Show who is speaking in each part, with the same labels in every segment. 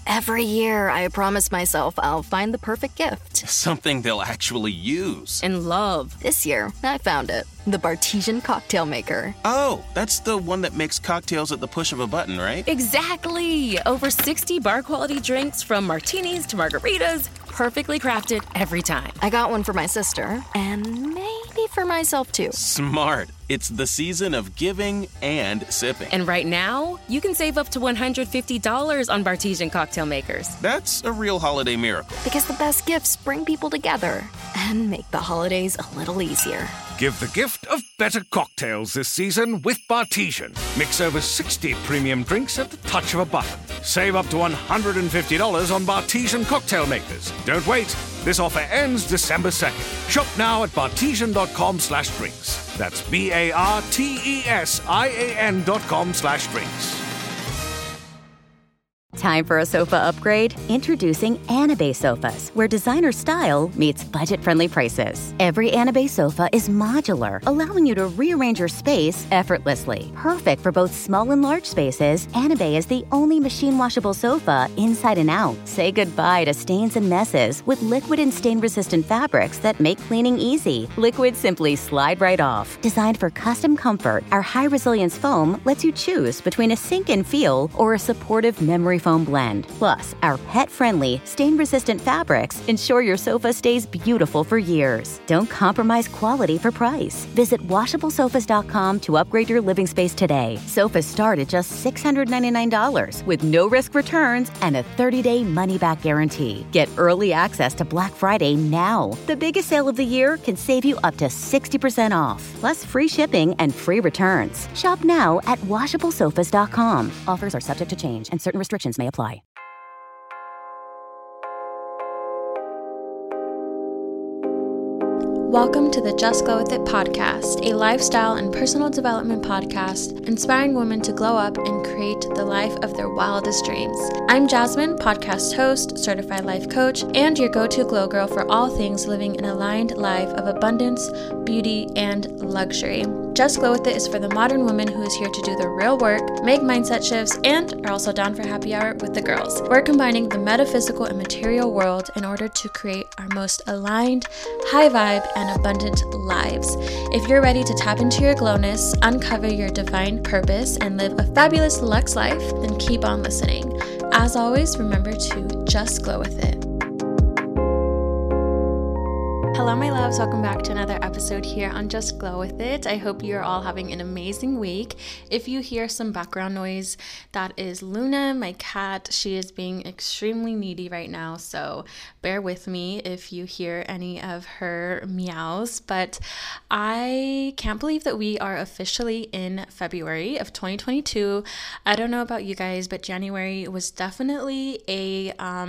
Speaker 1: Every year, I promise myself I'll find the perfect gift.
Speaker 2: Something they'll actually use.
Speaker 1: And love. This year, I found it. The Bartesian Cocktail Maker.
Speaker 2: Oh, that's the one that makes cocktails at the push of a button, right?
Speaker 3: Exactly! Over 60 bar-quality drinks from martinis to margaritas, perfectly crafted every time.
Speaker 1: I got one for my sister, and maybe for myself too.
Speaker 2: Smart. It's the season of giving and sipping.
Speaker 3: And right now, you can save up to $150 on Bartesian Cocktail Makers.
Speaker 2: That's a real holiday miracle.
Speaker 1: Because the best gifts bring people together and make the holidays a little easier.
Speaker 4: Give the gift of better cocktails this season with Bartesian. Mix over 60 premium drinks at the touch of a button. Save up to $150 on Bartesian Cocktail Makers. Don't wait. This offer ends December 2nd. Shop now at bartesian.com/drinks. That's BARTESIAN.com/drinks.
Speaker 5: Time for a sofa upgrade? Introducing Anabay Sofas, where designer style meets budget-friendly prices. Every Anabay sofa is modular, allowing you to rearrange your space effortlessly. Perfect for both small and large spaces, Anabay is the only machine-washable sofa inside and out. Say goodbye to stains and messes with liquid and stain-resistant fabrics that make cleaning easy. Liquid simply slide right off. Designed for custom comfort, our high-resilience foam lets you choose between a sink-in feel or a supportive memory foam blend. Plus, our pet-friendly, stain-resistant fabrics ensure your sofa stays beautiful for years. Don't compromise quality for price. Visit WashableSofas.com to upgrade your living space today. Sofas start at just $699 with no-risk returns and a 30-day money-back guarantee. Get early access to Black Friday now. The biggest sale of the year can save you up to 60% off, plus free shipping and free returns. Shop now at WashableSofas.com. Offers are subject to change and certain restrictions may apply.
Speaker 6: Welcome to the Just Glow With It podcast, a lifestyle and personal development podcast inspiring women to glow up and create the life of their wildest dreams. I'm Jasmine, podcast host, certified life coach, and your go-to glow girl for all things living an aligned life of abundance, beauty, and luxury. Just Glow With It is for the modern woman who is here to do the real work, make mindset shifts, and are also down for happy hour with the girls. We're combining the metaphysical and material world in order to create our most aligned, high vibe, and abundant lives. If you're ready to tap into your glowness, uncover your divine purpose, and live a fabulous luxe life, then keep on listening. As always, remember to just glow with it. Hello, my loves. Welcome back to another episode here on Just Glow With It. I hope you're all having an amazing week. If you hear some background noise, that is Luna, my cat. She is being extremely needy right now, so bear with me if you hear any of her meows. But I can't believe that we are officially in February of 2022. I don't know about you guys, but January was definitely a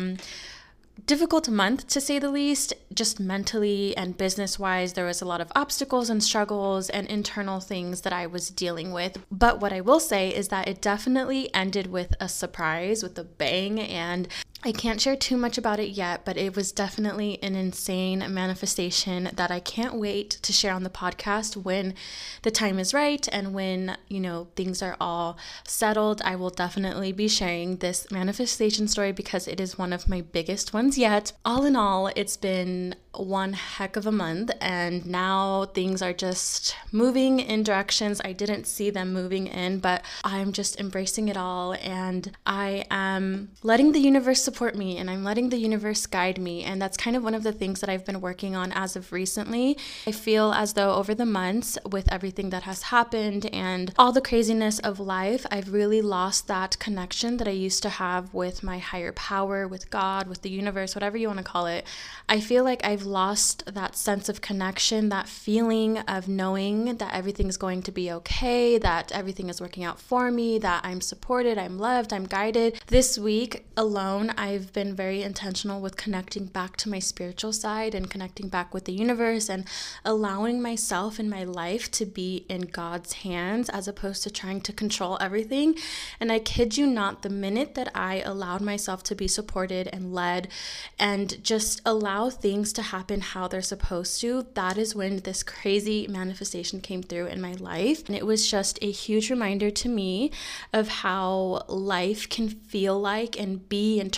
Speaker 6: difficult month, to say the least. Just mentally and business-wise, there was a lot of obstacles and struggles and internal things that I was dealing with. But what I will say is that it definitely ended with a surprise, with a bang, and I can't share too much about it yet, but it was definitely an insane manifestation that I can't wait to share on the podcast when the time is right and when, things are all settled. I will definitely be sharing this manifestation story because it is one of my biggest ones yet. All in all, it's been one heck of a month, and now things are just moving in directions I didn't see them moving in, but I'm just embracing it all, and I am letting the universe support me, and I'm letting the universe guide me, and that's kind of one of the things that I've been working on as of recently. I feel as though over the months, with everything that has happened and all the craziness of life, I've really lost that connection that I used to have with my higher power, with God, with the universe, whatever you want to call it. I feel like I've lost that sense of connection, that feeling of knowing that everything's going to be okay, that everything is working out for me, that I'm supported, I'm loved, I'm guided. This week alone, I've been very intentional with connecting back to my spiritual side and connecting back with the universe and allowing myself and my life to be in God's hands as opposed to trying to control everything. And I kid you not, the minute that I allowed myself to be supported and led and just allow things to happen how they're supposed to, that is when this crazy manifestation came through in my life. And it was just a huge reminder to me of how life can feel like and be and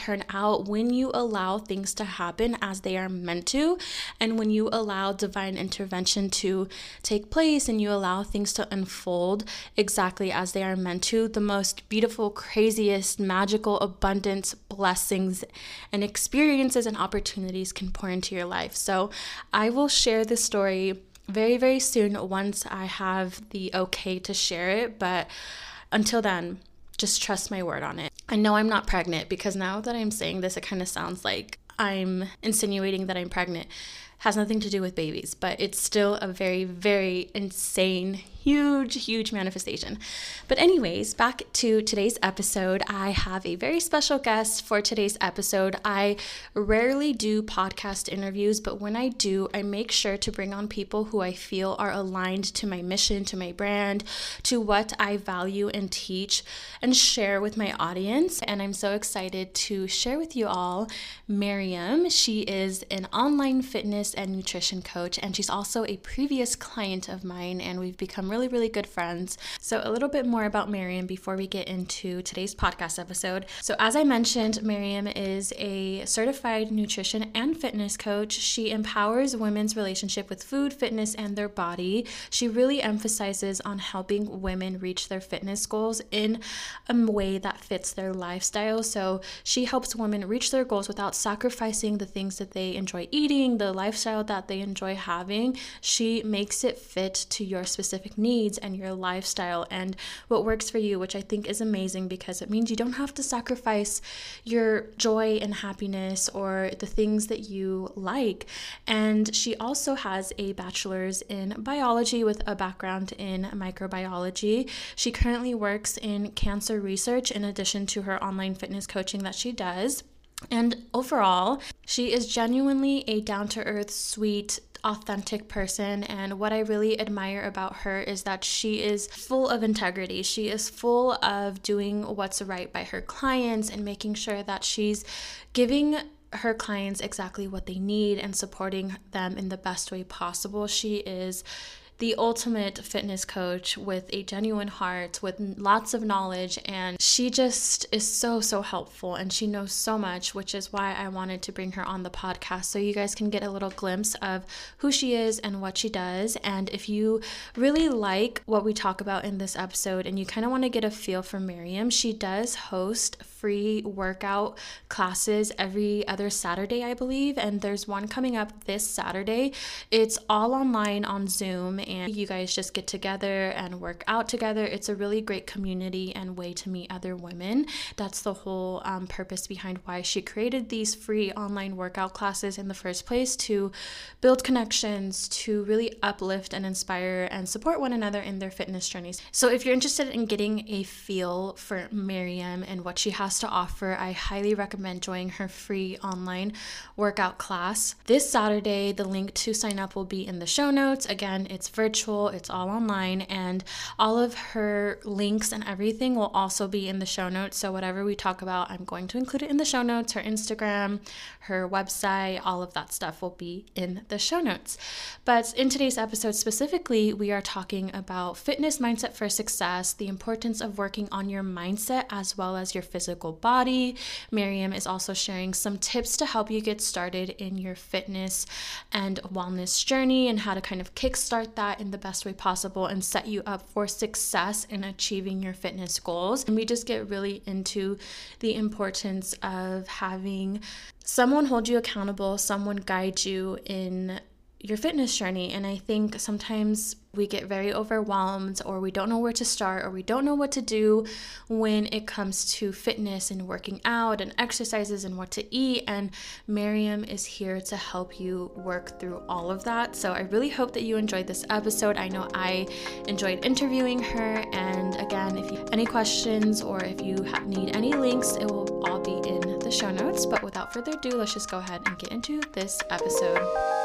Speaker 6: turn out when you allow things to happen as they are meant to, and when you allow divine intervention to take place and you allow things to unfold exactly as they are meant to. The most beautiful, craziest, magical, abundance, blessings, and experiences and opportunities can pour into your life. So I will share this story very, very soon once I have the okay to share it. But until then, just trust my word on it. I know I'm not pregnant, because now that I'm saying this, it kind of sounds like I'm insinuating that I'm pregnant. Has nothing to do with babies, but it's still a very, very insane, huge manifestation. But anyways, back to today's episode. I have a very special guest for today's episode. I rarely do podcast interviews, but when I do, I make sure to bring on people who I feel are aligned to my mission, to my brand, to what I value and teach and share with my audience. And I'm so excited to share with you all Miriam. She is an online fitness and nutrition coach, and she's also a previous client of mine, and we've become really, really good friends. So a little bit more about Miriam before we get into today's podcast episode. So as I mentioned, Miriam is a certified nutrition and fitness coach. She empowers women's relationship with food, fitness, and their body. She really emphasizes on helping women reach their fitness goals in a way that fits their lifestyle. So she helps women reach their goals without sacrificing the things that they enjoy eating, the lifestyle that they enjoy having. She makes it fit to your specific needs and your lifestyle and what works for you, which I think is amazing, because it means you don't have to sacrifice your joy and happiness or the things that you like. And she also has a bachelor's in biology with a background in microbiology. She currently works in cancer research in addition to her online fitness coaching that she does. And overall, she is genuinely a down-to-earth, sweet, authentic person. And what I really admire about her is that she is full of integrity. She is full of doing what's right by her clients and making sure that she's giving her clients exactly what they need and supporting them in the best way possible. She is the ultimate fitness coach with a genuine heart, with lots of knowledge, and she just is so helpful, and she knows so much, which is why I wanted to bring her on the podcast so you guys can get a little glimpse of who she is and what she does. And if you really like what we talk about in this episode and you kind of want to get a feel for Miriam, she does host free workout classes every other Saturday, I believe, and there's one coming up this Saturday. It's all online on Zoom, and you guys just get together and work out together. It's a really great community and way to meet other women. That's the whole purpose behind why she created these free online workout classes in the first place, to build connections, to really uplift and inspire and support one another in their fitness journeys. So if you're interested in getting a feel for Miriam and what she has to offer, I highly recommend joining her free online workout class. This Saturday, the link to sign up will be in the show notes. Again, it's virtual, it's all online, and all of her links and everything will also be in the show notes. So whatever we talk about, I'm going to include it in the show notes. Her Instagram, her website, all of that stuff will be in the show notes. But in today's episode specifically, we are talking about fitness mindset for success, the importance of working on your mindset as well as your physical body. Miriam is also sharing some tips to help you get started in your fitness and wellness journey and how to kind of kickstart that in the best way possible and set you up for success in achieving your fitness goals. And we just get really into the importance of having someone hold you accountable, someone guide you in your fitness journey. And I think sometimes we get very overwhelmed, or we don't know where to start, or we don't know what to do when it comes to fitness and working out and exercises and what to eat. And Miriam is here to help you work through all of that. So I really hope that you enjoyed this episode. I know I enjoyed interviewing her. And again, if you have any questions or if you need any links, it will all be in the show notes. But without further ado, let's just go ahead and get into this episode.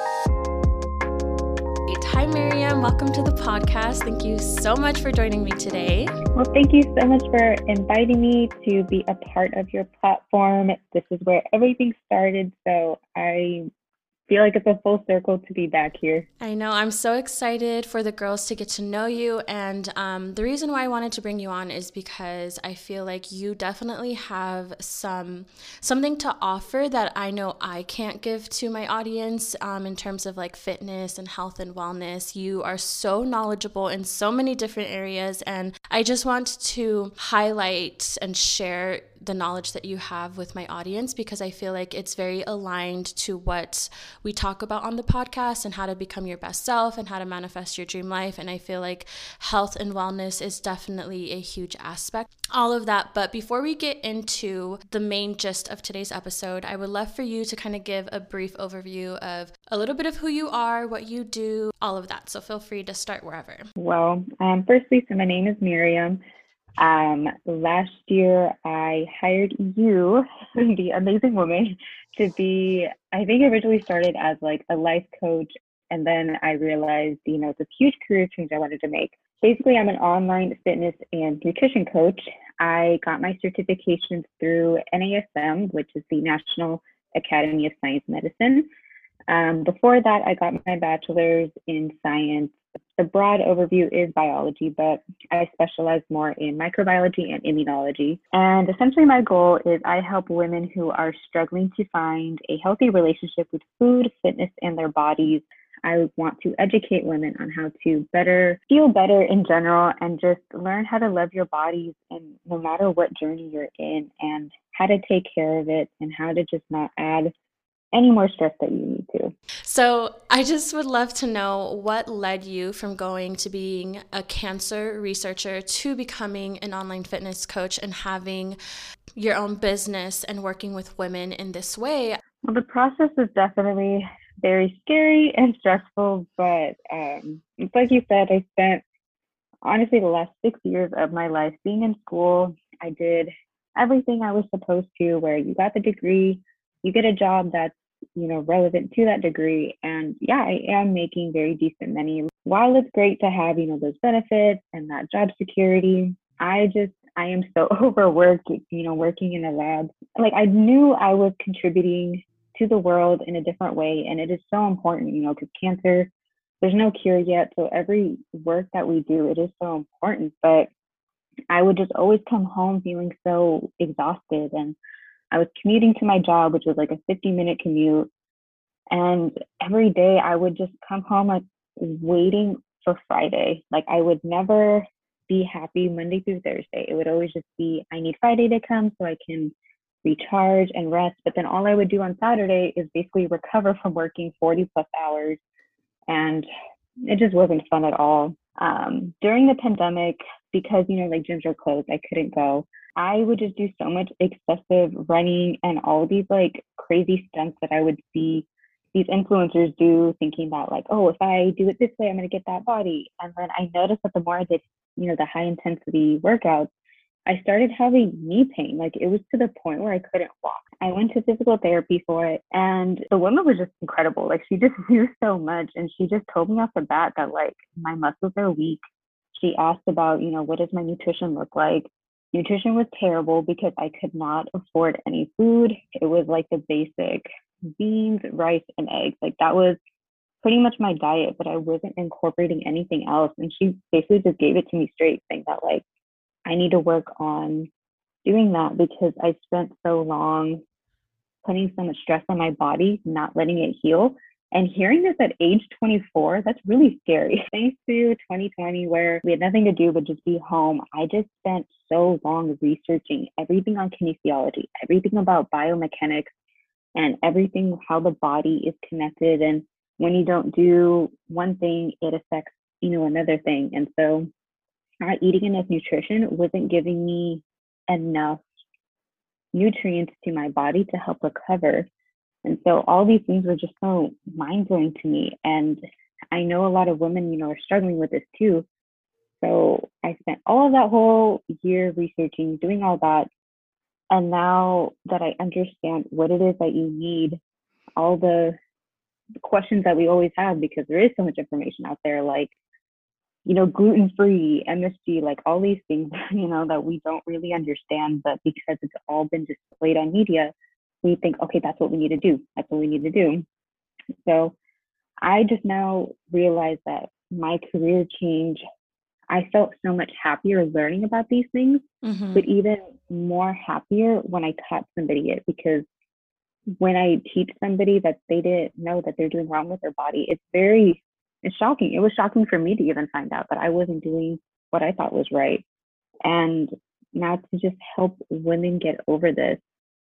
Speaker 6: Hi, Miriam. Welcome to the podcast. Thank you so much for joining me today.
Speaker 7: Well, thank you so much for inviting me to be a part of your platform. This is where everything started, so I feel like it's a full circle to be back here.
Speaker 6: I know. I'm so excited for the girls to get to know you. And the reason why I wanted to bring you on is because I feel like you definitely have something to offer that I know I can't give to my audience in terms of like fitness and health and wellness. You are so knowledgeable in so many different areas. And I just want to highlight and share the knowledge that you have with my audience, because I feel like it's very aligned to what we talk about on the podcast and how to become your best self and how to manifest your dream life. And I feel like health and wellness is definitely a huge aspect, all of that. But before we get into the main gist of today's episode, I would love for you to kind of give a brief overview of a little bit of who you are, what you do, all of that. So feel free to start wherever.
Speaker 7: Well, firstly, so my name is Miriam. Last year I hired you, the amazing woman, to be, I think originally started as like a life coach. And then I realized, it's a huge career change I wanted to make. Basically, I'm an online fitness and nutrition coach. I got my certifications through NASM, which is the National Academy of Science Medicine. Before that, I got my bachelor's in science. The broad overview is biology, but I specialize more in microbiology and immunology. And essentially my goal is I help women who are struggling to find a healthy relationship with food, fitness, and their bodies. I want to educate women on how to feel better in general, and just learn how to love your bodies, and no matter what journey you're in, and how to take care of it, and how to just not add any more stress that you need to.
Speaker 6: So I just would love to know what led you from going to being a cancer researcher to becoming an online fitness coach and having your own business and working with women in this way.
Speaker 7: Well, the process is definitely very scary and stressful, but it's like you said, I spent honestly the last 6 years of my life being in school. I did everything I was supposed to, where you got the degree, you get a job that's relevant to that degree. And yeah, I am making very decent money. While it's great to have, those benefits and that job security, I am so overworked, working in a lab. Like, I knew I was contributing to the world in a different way. And it is so important, because cancer, there's no cure yet. So every work that we do, it is so important. But I would just always come home feeling so exhausted. And I was commuting to my job, which was like a 50-minute commute. And every day I would just come home like waiting for Friday. Like, I would never be happy Monday through Thursday. It would always just be, I need Friday to come so I can recharge and rest. But then all I would do on Saturday is basically recover from working 40 plus hours. And it just wasn't fun at all. During the pandemic, because, like gyms are closed, I couldn't go. I would just do so much excessive running and all these like crazy stunts that I would see these influencers do, thinking that like, oh, if I do it this way, I'm going to get that body. And then I noticed that the more I did, the high intensity workouts, I started having knee pain. Like, it was to the point where I couldn't walk. I went to physical therapy for it, and the woman was just incredible. Like, she just knew so much, and she just told me off the bat that like my muscles are weak. She asked about, what does my nutrition look like? Nutrition was terrible because I could not afford any food. It was like the basic beans, rice, and eggs. Like, that was pretty much my diet, but I wasn't incorporating anything else. And she basically just gave it to me straight, saying that like, I need to work on doing that because I spent so long putting so much stress on my body, not letting it heal. And hearing this at age 24, that's really scary. Thanks to 2020, where we had nothing to do but just be home, I just spent so long researching everything on kinesiology, everything about biomechanics, and everything how the body is connected. And when you don't do one thing, it affects, another thing. And so not eating enough nutrition wasn't giving me enough nutrients to my body to help recover. And so all these things were just so mind-blowing to me. And I know a lot of women, are struggling with this too. So I spent all of that whole year researching, doing all that. And now that I understand what it is that you need, all the questions that we always have, because there is so much information out there, like, gluten-free, MSG, like all these things, that we don't really understand, but because it's all been displayed on media, we think, okay, that's what we need to do. That's what we need to do. So I just now realize that my career change, I felt so much happier learning about these things, but even more happier when I taught somebody it, because when I teach somebody that they didn't know that they're doing wrong with their body, it's shocking. It was shocking for me to even find out that I wasn't doing what I thought was right. And now to just help women get over this,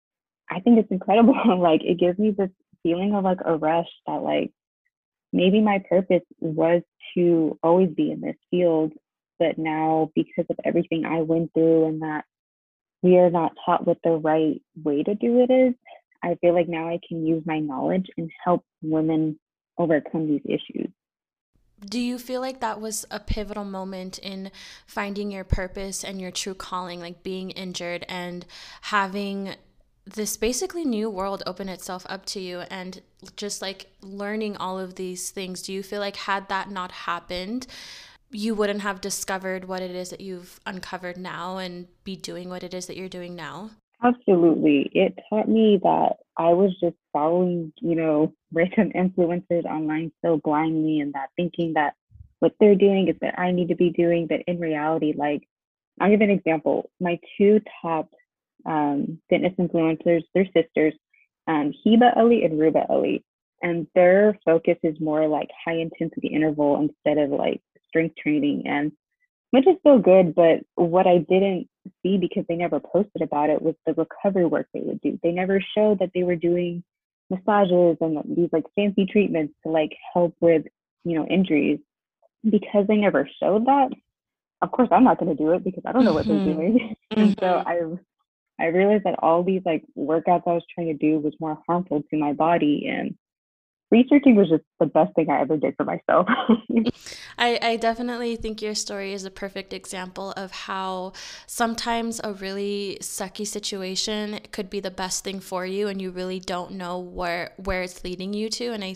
Speaker 7: I think it's incredible. Like, it gives me this feeling of like a rush that like maybe my purpose was to always be in this field, but now because of everything I went through and that we are not taught what the right way to do it is, I feel like now I can use my knowledge and help women overcome these issues.
Speaker 6: Do you feel like that was a pivotal moment in finding your purpose and your true calling, like being injured and having this basically new world open itself up to you and just like learning all of these things? Do you feel like had that not happened, you wouldn't have discovered what it is that you've uncovered now and be doing what it is that you're doing now?
Speaker 7: Absolutely. It taught me that I was just following, random influencers online so blindly, and that thinking that what they're doing is that I need to be doing. But in reality, like, I'll give an example. My two top fitness influencers, they're sisters, Hiba Ali and Ruba Ali. And their focus is more like high intensity interval instead of like strength training, and which is still good. But what I didn't see, because they never posted about it, was the recovery work they would do. They never showed that they were doing massages and these like fancy treatments to like help with, injuries. Because they never showed that, of course I'm not going to do it because I don't know what they're doing. And so I realized that all these like workouts I was trying to do was more harmful to my body, and researching was just the best thing I ever did for myself.
Speaker 6: I definitely think your story is a perfect example of how sometimes a really sucky situation could be the best thing for you, and you really don't know where it's leading you to. And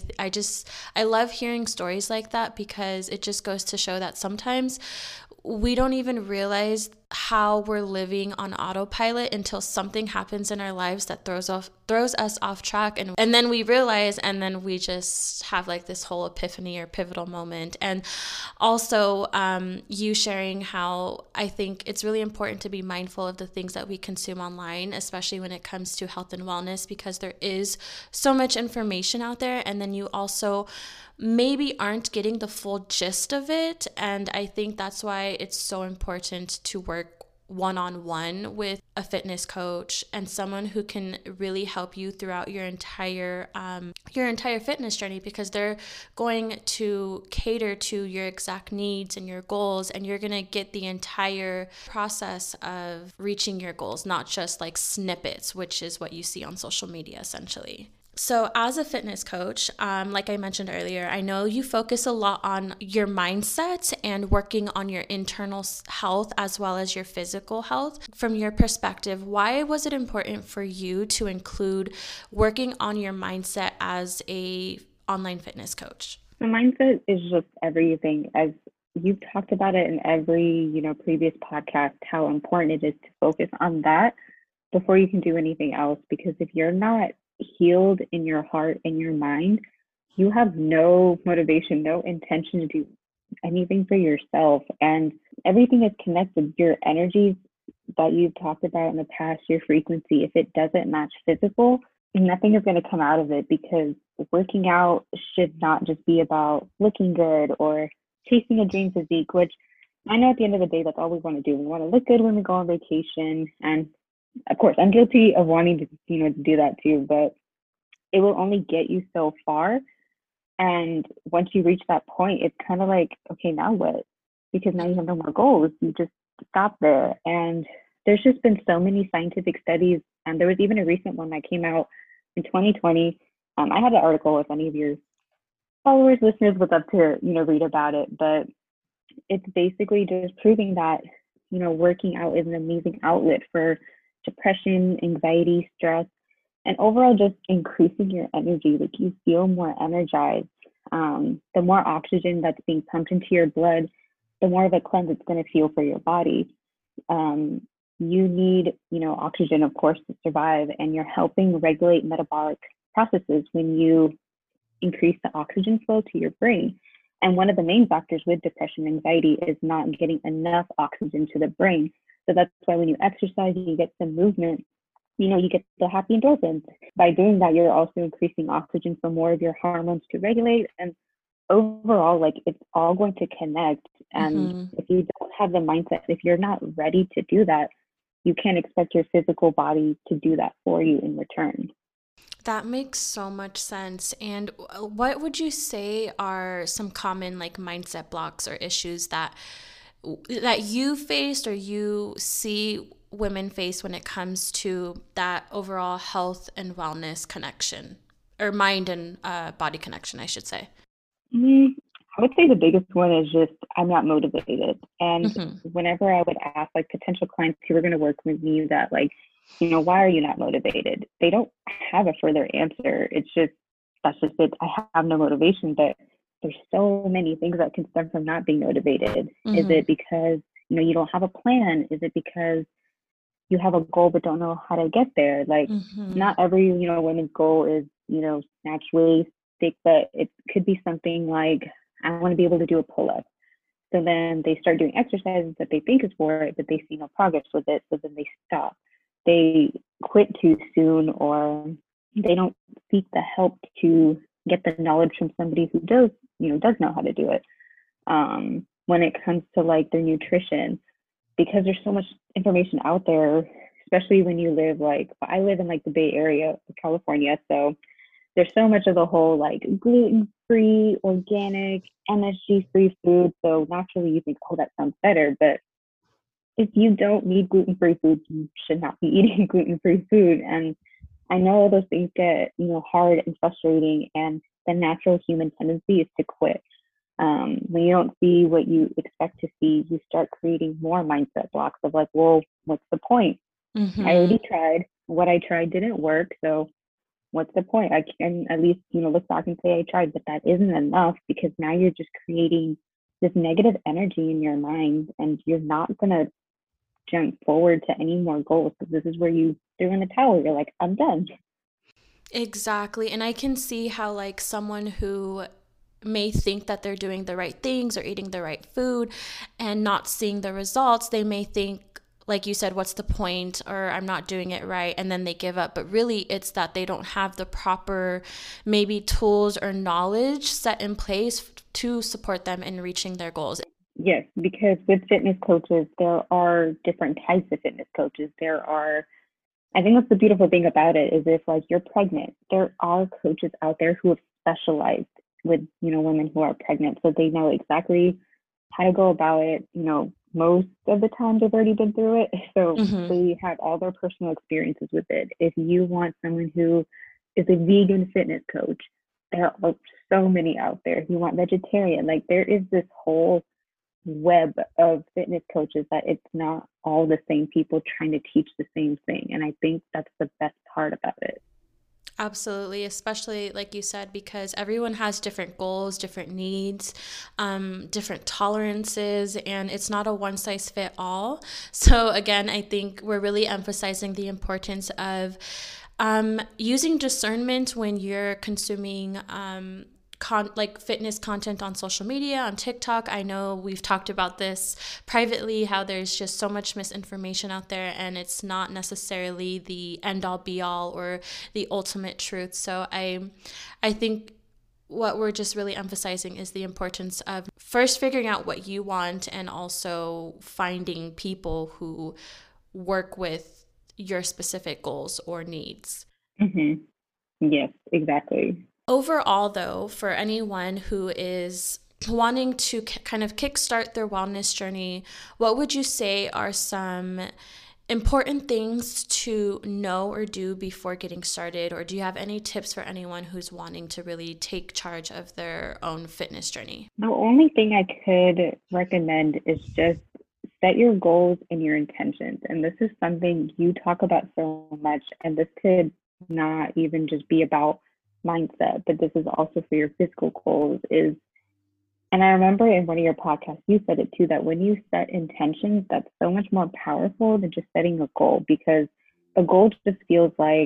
Speaker 6: I love hearing stories like that, because it just goes to show that sometimes we don't even realize how we're living on autopilot until something happens in our lives that throws us off track, and then we realize, and then we just have like this whole epiphany or pivotal moment. And also you sharing how I think it's really important to be mindful of the things that we consume online, especially when it comes to health and wellness, because there is so much information out there, and then you also maybe aren't getting the full gist of it. And I think that's why it's so important to work one-on-one with a fitness coach and someone who can really help you throughout your entire fitness journey, because they're going to cater to your exact needs and your goals, and you're going to get the entire process of reaching your goals, not just like snippets, which is what you see on social media essentially. So as a fitness coach, like I mentioned earlier, I know you focus a lot on your mindset and working on your internal health as well as your physical health. From your perspective, why was it important for you to include working on your mindset as a online fitness coach?
Speaker 7: The mindset is just everything. As you've talked about it in every, previous podcast, how important it is to focus on that before you can do anything else. Because if you're not healed in your heart and your mind, you have no motivation, no intention to do anything for yourself. And everything is connected. Your energies that you've talked about in the past, your frequency, if it doesn't match physical, nothing is going to come out of it. Because working out should not just be about looking good or chasing a dream physique, which I know at the end of the day, that's all we want to do. We want to look good when we go on vacation. And of course, I'm guilty of wanting to, to do that too, but it will only get you so far. And once you reach that point, it's kind of like, okay, now what? Because now you have no more goals. You just stop there. And there's just been so many scientific studies. And there was even a recent one that came out in 2020. I had an article, if any of your followers, listeners would love to, read about it. But it's basically just proving that, working out is an amazing outlet for depression, anxiety, stress, and overall just increasing your energy. Like, you feel more energized. The more oxygen that's being pumped into your blood, the more of a cleanse it's going to feel for your body. You need, oxygen, of course, to survive, and you're helping regulate metabolic processes when you increase the oxygen flow to your brain. And one of the main factors with depression and anxiety is not getting enough oxygen to the brain. So that's why when you exercise, you get some movement, you get the happy endorphins. By doing that, you're also increasing oxygen for more of your hormones to regulate. And overall, like, it's all going to connect. And if you don't have the mindset, if you're not ready to do that, you can't expect your physical body to do that for you in return.
Speaker 6: That makes so much sense. And what would you say are some common like mindset blocks or issues that you faced or you see women face when it comes to that overall health and wellness connection, or mind and body connection, I should say?
Speaker 7: I would say the biggest one is just I'm not motivated. And whenever I would ask like potential clients who are going to work with me that like, why are you not motivated? They don't have a further answer. It's just, that's just it. I have no motivation, but there's so many things that can stem from not being motivated. Is it because, you don't have a plan? Is it because you have a goal but don't know how to get there? Like, not every, women's goal is, snatch waist, stick, but it could be something like, I want to be able to do a pull-up. So then they start doing exercises that they think is for it, but they see no progress with it. So then they stop. They quit too soon, or they don't seek the help to get the knowledge from somebody who does know how to do it. When it comes to like their nutrition, because there's so much information out there, especially when you live I live in like the Bay Area of California. So there's so much of the whole like gluten-free, organic, MSG-free food. So naturally you think, oh, that sounds better. But if you don't need gluten-free food, you should not be eating gluten-free food. And I know those things get, hard and frustrating, and the natural human tendency is to quit. When you don't see what you expect to see, you start creating more mindset blocks of like, well, what's the point? I already tried. What I tried didn't work. So what's the point? I can at least, look back and say I tried, but that isn't enough, because now you're just creating this negative energy in your mind, and you're not going to jump forward to any more goals, because this is where you threw in the towel. You're like, I'm done.
Speaker 6: Exactly. And I can see how like someone who may think that they're doing the right things or eating the right food and not seeing the results, they may think, like you said, what's the point, or I'm not doing it right, and then they give up. But really it's that they don't have the proper maybe tools or knowledge set in place to support them in reaching their goals.
Speaker 7: Yes, because with fitness coaches, there are different types of fitness coaches. I think that's the beautiful thing about it, is if like you're pregnant, there are coaches out there who have specialized with, women who are pregnant. So they know exactly how to go about it. Most of the time they've already been through it. So they have all their personal experiences with it. If you want someone who is a vegan fitness coach, there are so many out there. If you want vegetarian, like there is this whole web of fitness coaches that it's not all the same people trying to teach the same thing. And I think that's the best part about it.
Speaker 6: Absolutely, especially like you said, because everyone has different goals, different needs, different tolerances, and it's not a one size fit all. So again, I think we're really emphasizing the importance of using discernment when you're consuming fitness content on social media, on TikTok. I know we've talked about this privately, how there's just so much misinformation out there, and it's not necessarily the end all be all or the ultimate truth. So I think what we're just really emphasizing is the importance of first figuring out what you want, and also finding people who work with your specific goals or needs.
Speaker 7: Yes, exactly.
Speaker 6: Overall, though, for anyone who is wanting to kind of kickstart their wellness journey, what would you say are some important things to know or do before getting started? Or do you have any tips for anyone who's wanting to really take charge of their own fitness journey?
Speaker 7: The only thing I could recommend is just set your goals and your intentions. And this is something you talk about so much, and this could not even just be about mindset, but this is also for your physical goals. And I remember in one of your podcasts, you said it too, that when you set intentions, that's so much more powerful than just setting a goal, because a goal just feels like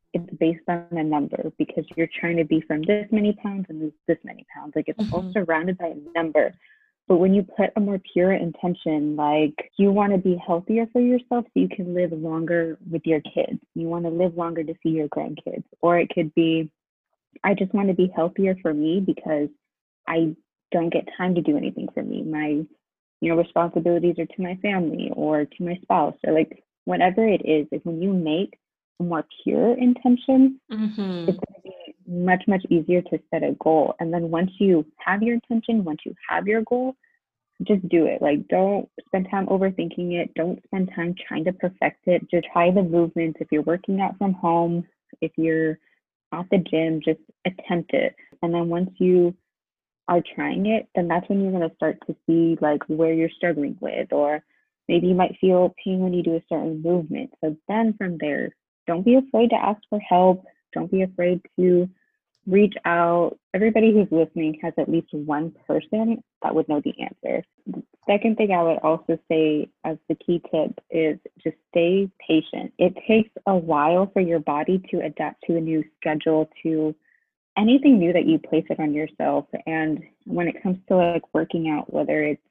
Speaker 7: it's based on a number because you're trying to be from this many pounds and lose this many pounds. Like it's all surrounded by a number. But when you put a more pure intention, like you want to be healthier for yourself so you can live longer with your kids, you want to live longer to see your grandkids, or it could be, I just want to be healthier for me because I don't get time to do anything for me. My, responsibilities are to my family or to my spouse, or like whatever it is. Like when you make a more pure intention, it's going to be much, much easier to set a goal. And then once you have your intention, once you have your goal, just do it. Like don't spend time overthinking it. Don't spend time trying to perfect it. Just try the movements. If you're working out from home, if you're at the gym, just attempt it. And then once you are trying it, then that's when you're going to start to see like where you're struggling with, or maybe you might feel pain when you do a certain movement. So then from there, don't be afraid to ask for help. Don't be afraid to reach out. Everybody who's listening has at least one person that would know the answer. The second thing I would also say as the key tip is just stay patient. It takes a while for your body to adapt to a new schedule, to anything new that you place it on yourself. And when it comes to like working out, whether it's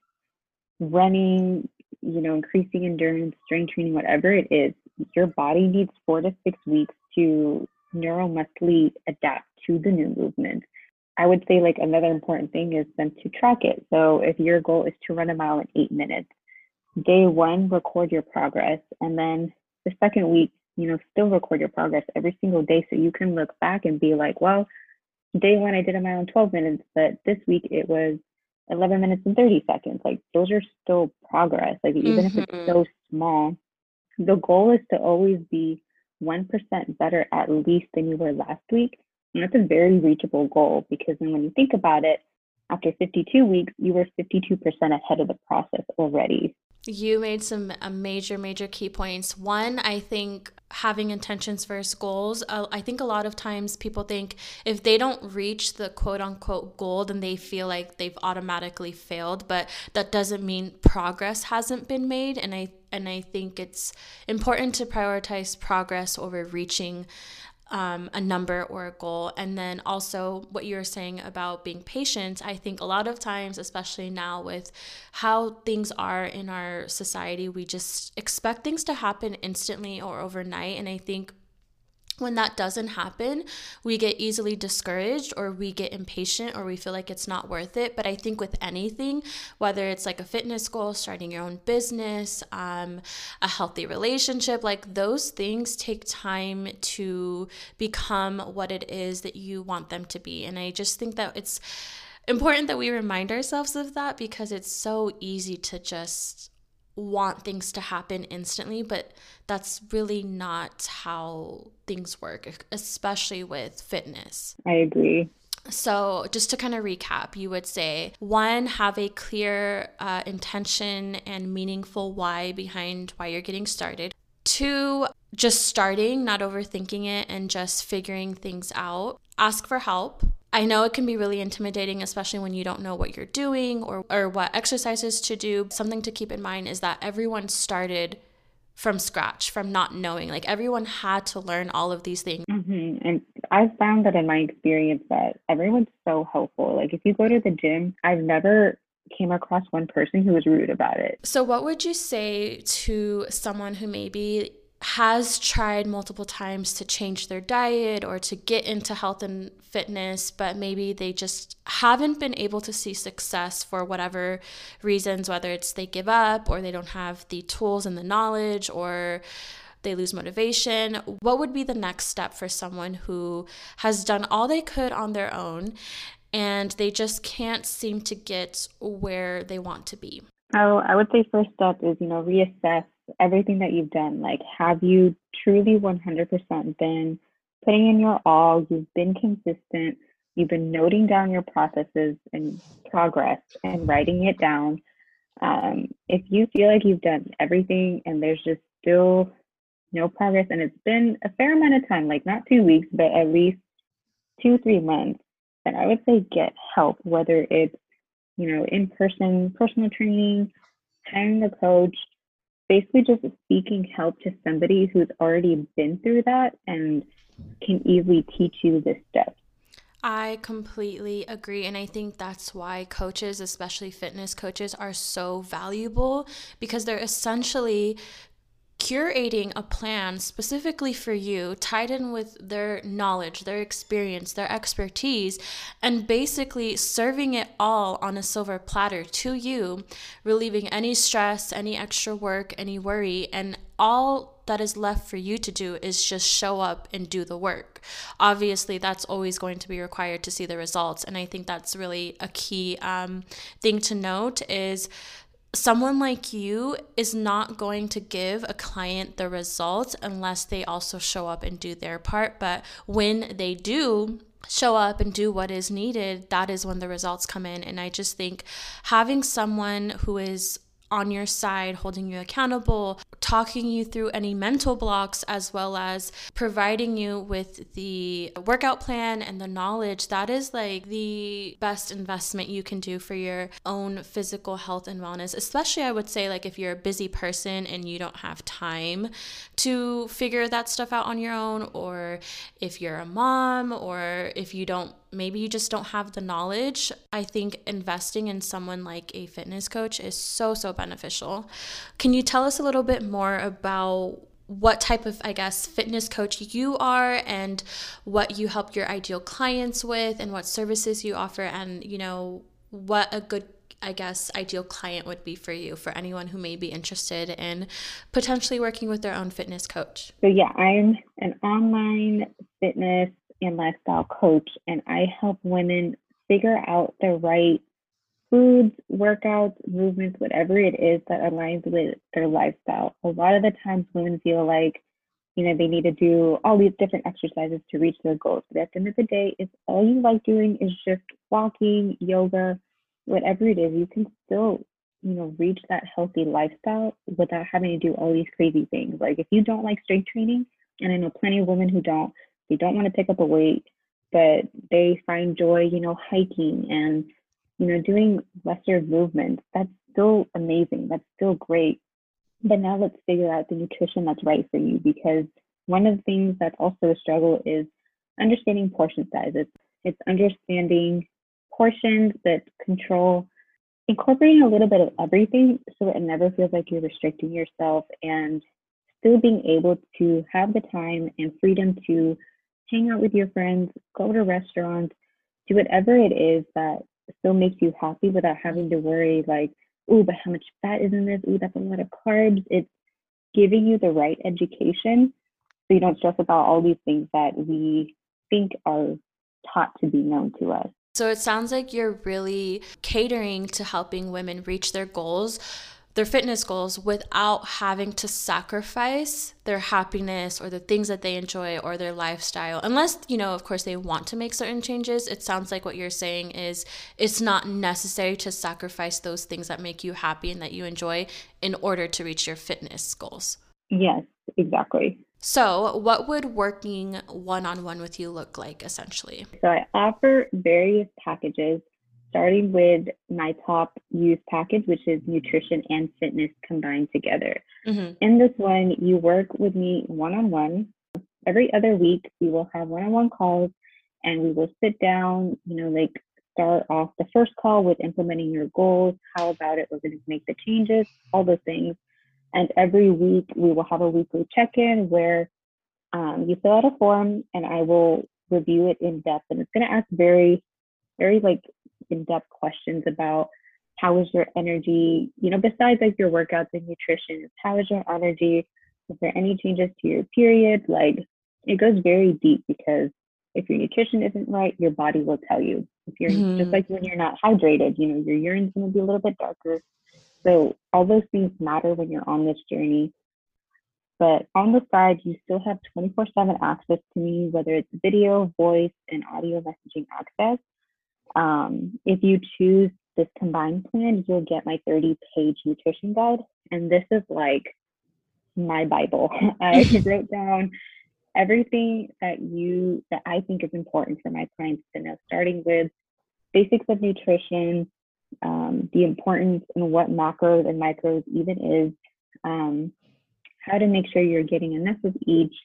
Speaker 7: running, increasing endurance, strength training, whatever it is, your body needs 4 to 6 weeks to neuromuscularly adapt to the new movement. I would say like another important thing is then to track it. So if your goal is to run a mile in 8 minutes, day 1, record your progress. And then the second week, still record your progress every single day. So you can look back and be like, well, day 1, I did a mile in 12 minutes, but this week it was 11 minutes and 30 seconds. Like those are still progress. Like even if it's so small, the goal is to always be 1% better at least than you were last week. And that's a very reachable goal, because then when you think about it, after 52 weeks, you were 52% ahead of the process already.
Speaker 6: You made some major key points. One, I think having intentions versus goals. I think a lot of times people think if they don't reach the quote unquote goal, then they feel like they've automatically failed. But that doesn't mean progress hasn't been made. And I think it's important to prioritize progress over reaching a number or a goal. And then also what you were saying about being patient, I think a lot of times, especially now with how things are in our society, we just expect things to happen instantly or overnight. And I think when that doesn't happen, we get easily discouraged, or we get impatient, or we feel like it's not worth it. But I think with anything, whether it's like a fitness goal, starting your own business, a healthy relationship, like those things take time to become what it is that you want them to be. And I just think that it's important that we remind ourselves of that, because it's so easy to just want things to happen instantly, but that's really not how things work, especially with fitness.
Speaker 7: I agree.
Speaker 6: So just to kind of recap, you would say, 1, have a clear intention and meaningful why behind why you're getting started. 2, just starting, not overthinking it, and just figuring things out. Ask for help. I know it can be really intimidating, especially when you don't know what you're doing or what exercises to do. Something to keep in mind is that everyone started from scratch, from not knowing. Like everyone had to learn all of these things.
Speaker 7: And I've found that in my experience that everyone's so helpful. Like if you go to the gym, I've never came across one person who was rude about it.
Speaker 6: So what would you say to someone who maybe has tried multiple times to change their diet or to get into health and fitness, but maybe they just haven't been able to see success for whatever reasons, whether it's they give up or they don't have the tools and the knowledge or they lose motivation? What would be the next step for someone who has done all they could on their own and they just can't seem to get where they want to be?
Speaker 7: Oh, I would say first step is, reassess everything that you've done. Like, have you truly 100% been putting in your all? You've been consistent. You've been noting down your processes and progress and writing it down. If you feel like you've done everything and there's just still no progress, and it's been a fair amount of time, like not 2 weeks, but at least 2-3 months, then I would say get help, whether it's in-person personal training, hiring a coach, basically just seeking help to somebody who's already been through that and can easily teach you this stuff.
Speaker 6: I completely agree. And I think that's why coaches, especially fitness coaches, are so valuable, because they're essentially curating a plan specifically for you, tied in with their knowledge, their experience, their expertise, and basically serving it all on a silver platter to you, relieving any stress, any extra work, any worry, and all that is left for you to do is just show up and do the work. Obviously, that's always going to be required to see the results. And I think that's really a key thing to note is someone like you is not going to give a client the results unless they also show up and do their part. But when they do show up and do what is needed, that is when the results come in. And I just think having someone who is on your side, holding you accountable, talking you through any mental blocks, as well as providing you with the workout plan and the knowledge, that is like the best investment you can do for your own physical health and wellness. Especially, I would say, like if you're a busy person and you don't have time to figure that stuff out on your own, or if you're a mom, or if you don't, maybe you just don't have the knowledge. I think investing in someone like a fitness coach is so beneficial. Can you tell us a little bit more about what type of, I guess, fitness coach you are, and what you help your ideal clients with, and what services you offer, and, you know, what a good, I guess, ideal client would be for you, for anyone who may be interested in potentially working with their own fitness coach?
Speaker 7: So yeah, I'm an online fitness and lifestyle coach, and I help women figure out the right foods, workouts, movements, whatever it is that aligns with their lifestyle. A lot of the times women feel like, you know, they need to do all these different exercises to reach their goals. But at the end of the day, if all you like doing is just walking, yoga, whatever it is, you can still, you know, reach that healthy lifestyle without having to do all these crazy things. Like if you don't like strength training, and I know plenty of women who don't, they don't want to pick up a weight, but they find joy, you know, hiking and, you know, doing lesser movements. That's still amazing. That's still great. But now let's figure out the nutrition that's right for you, because one of the things that's also a struggle is understanding portion sizes. It's understanding portions that control, incorporating a little bit of everything so it never feels like you're restricting yourself, and still being able to have the time and freedom to hang out with your friends, go to restaurants, do whatever it is that still makes you happy without having to worry like, oh, but how much fat is in this? Oh, that's a lot of carbs. It's giving you the right education so you don't stress about all these things that we think are taught to be known to us.
Speaker 6: So it sounds like you're really catering to helping women reach their goals, their fitness goals, without having to sacrifice their happiness or the things that they enjoy or their lifestyle. Unless, you know, of course, they want to make certain changes. It sounds like what you're saying is it's not necessary to sacrifice those things that make you happy and that you enjoy in order to reach your fitness goals.
Speaker 7: Yes, exactly.
Speaker 6: So what would working one-on-one with you look like, essentially?
Speaker 7: So I offer various packages, starting with my top use package, which is nutrition and fitness combined together. Mm-hmm. In this one, you work with me one-on-one. Every other week, we will have one-on-one calls, and we will sit down, you know, like start off the first call with implementing your goals. How about it? We're going to make the changes, all those things. And every week, we will have a weekly check-in where you fill out a form, and I will review it in depth. And it's going to ask very, very like in-depth questions about how is your energy, you know, besides like your workouts and nutrition, how is your energy? Is there any changes to your period? Like it goes very deep, because if your nutrition isn't right, your body will tell you. If you're just like when you're not hydrated, you know, your urine's going to be a little bit darker. So all those things matter when you're on this journey. But on the side, you still have 24/7 access to me, whether it's video, voice, and audio messaging access. If you choose this combined plan, you'll get my 30-page nutrition guide. And this is like my Bible. I wrote down everything that I think is important for my clients to know, starting with basics of nutrition, the importance and what macros and micros even is, how to make sure you're getting enough of each,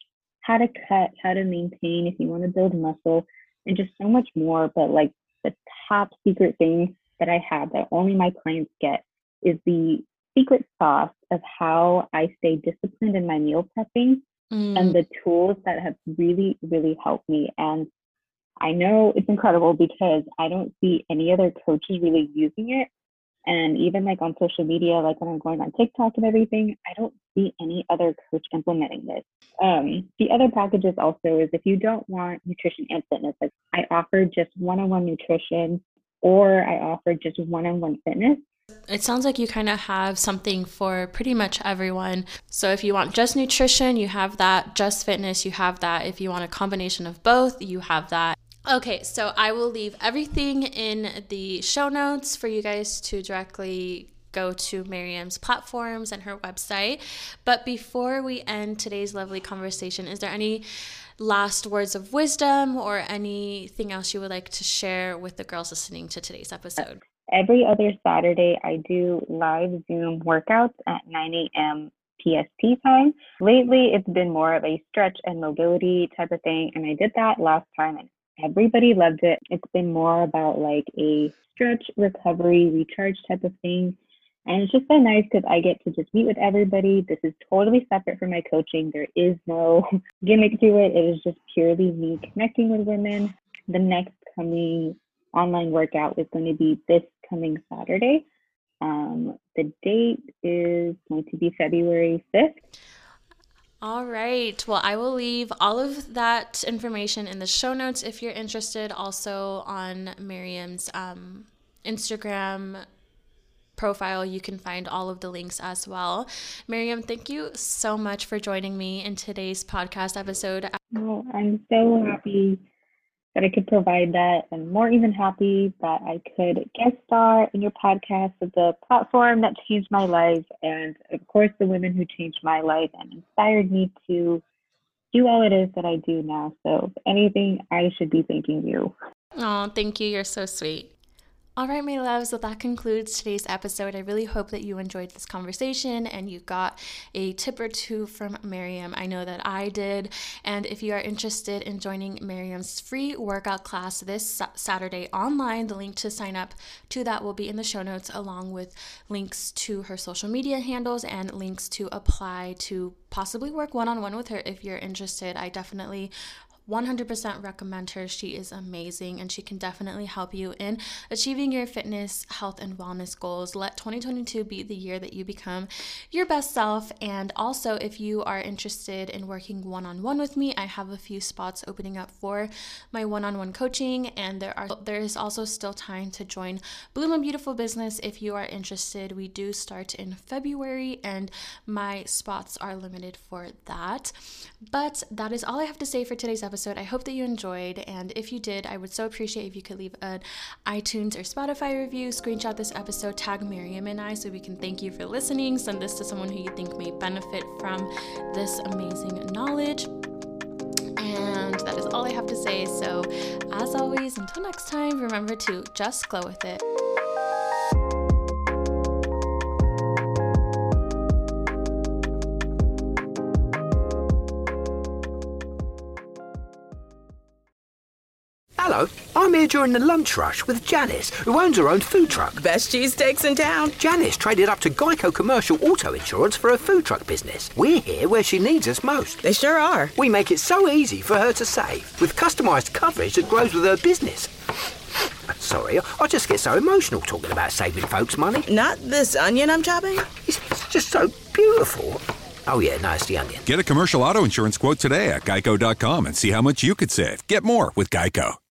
Speaker 7: how to cut, how to maintain if you want to build muscle, and just so much more. But like the top secret thing that I have that only my clients get is the secret sauce of how I stay disciplined in my meal prepping and the tools that have really, really helped me. And I know it's incredible because I don't see any other coaches really using it. And even like on social media, like when I'm going on TikTok and everything, I don't see any other coach implementing this. The other packages also is if you don't want nutrition and fitness, like I offer just one-on-one nutrition or I offer just one-on-one fitness.
Speaker 6: It sounds like you kind of have something for pretty much everyone. So if you want just nutrition, you have that. Just fitness, you have that. If you want a combination of both, you have that. Okay, so I will leave everything in the show notes for you guys to directly go to Miriam's platforms and her website. But before we end today's lovely conversation, is there any last words of wisdom or anything else you would like to share with the girls listening to today's episode?
Speaker 7: Every other Saturday, I do live Zoom workouts at 9 a.m. PST time. Lately, it's been more of a stretch and mobility type of thing, and I did that last time, and everybody loved it. It's been more about like a stretch, recovery, recharge type of thing. And it's just so nice because I get to just meet with everybody. This is totally separate from my coaching. There is no gimmick to it. It is just purely me connecting with women. The next coming online workout is going to be this coming Saturday. The date is going to be February 5th.
Speaker 6: All right. Well, I will leave all of that information in the show notes if you're interested. Also on Miriam's Instagram profile, you can find all of the links as well. Miriam, thank you so much for joining me in today's podcast episode.
Speaker 7: Well, I'm so happy that I could provide that, and more even happy that I could guest star in your podcast of the platform that changed my life, and of course the women who changed my life and inspired me to do all it is that I do now. So if anything, I should be thanking you.
Speaker 6: Oh, thank you. You're so sweet. All right, my loves, so that concludes today's episode. I really hope that you enjoyed this conversation and you got a tip or two from Miriam. I know that I did. And if you are interested in joining Miriam's free workout class this Saturday online, the link to sign up to that will be in the show notes, along with links to her social media handles and links to apply to possibly work one-on-one with her if you're interested. I definitely 100% recommend her. She is amazing and she can definitely help you in achieving your fitness, health, and wellness goals. Let 2022 be the year that you become your best self. And also, if you are interested in working one-on-one with me, I have a few spots opening up for my one-on-one coaching, and there is also still time to join Bloom a Beautiful Business if you are interested. We do start in February and my spots are limited for that. But that is all I have to say for today's episode. I hope that you enjoyed, and if you did, I would so appreciate if you could leave an iTunes or Spotify review, screenshot this episode, tag Miriam and I so we can thank you for listening, send this to someone who you think may benefit from this amazing knowledge. And that is all I have to say. So as always, until next time, remember to just glow with it.
Speaker 8: Hello, I'm here during the lunch rush with Janice, who owns her own food truck.
Speaker 9: Best cheesesteaks in town.
Speaker 8: Janice traded up to Geico Commercial Auto Insurance for her food truck business. We're here where she needs us most.
Speaker 9: They sure are.
Speaker 8: We make it so easy for her to save, with customised coverage that grows with her business. Sorry, I just get so emotional talking about saving folks money.
Speaker 9: Not this onion I'm chopping?
Speaker 8: It's just so beautiful. Oh yeah, no, it's the onion.
Speaker 10: Get a commercial auto insurance quote today at geico.com and see how much you could save. Get more with Geico.